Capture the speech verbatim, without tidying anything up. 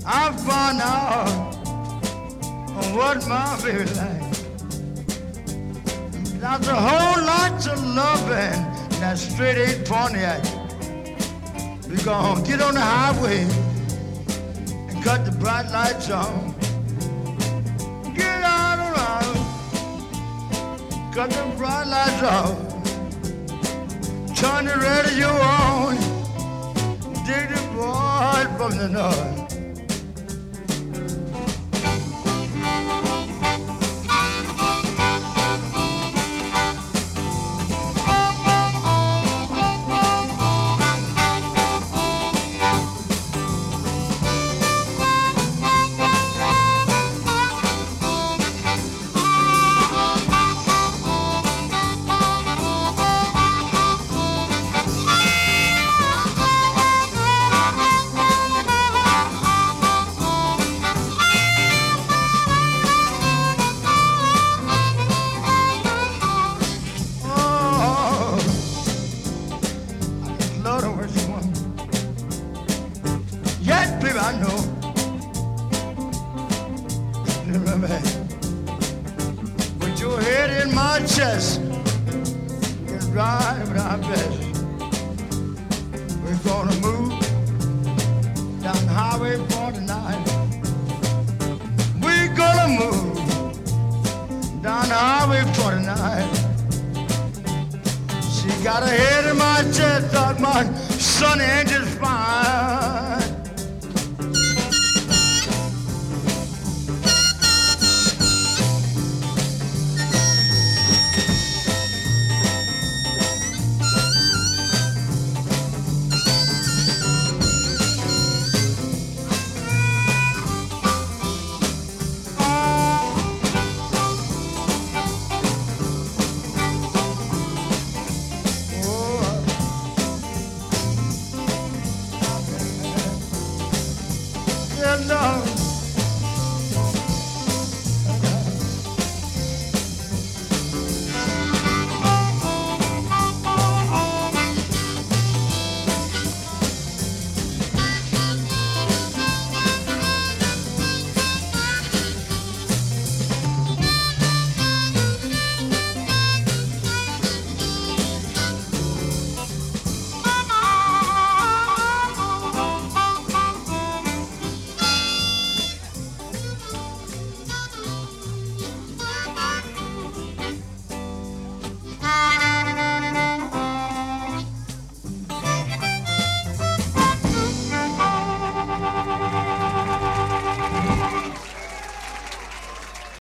I found out what my baby like. There's a whole lot of loving that straight eight Pontiac. We gonna get on the highway and cut the bright lights on. Get out around, cut the bright lights off. Turn the radio on, dig the boy from the north. Love.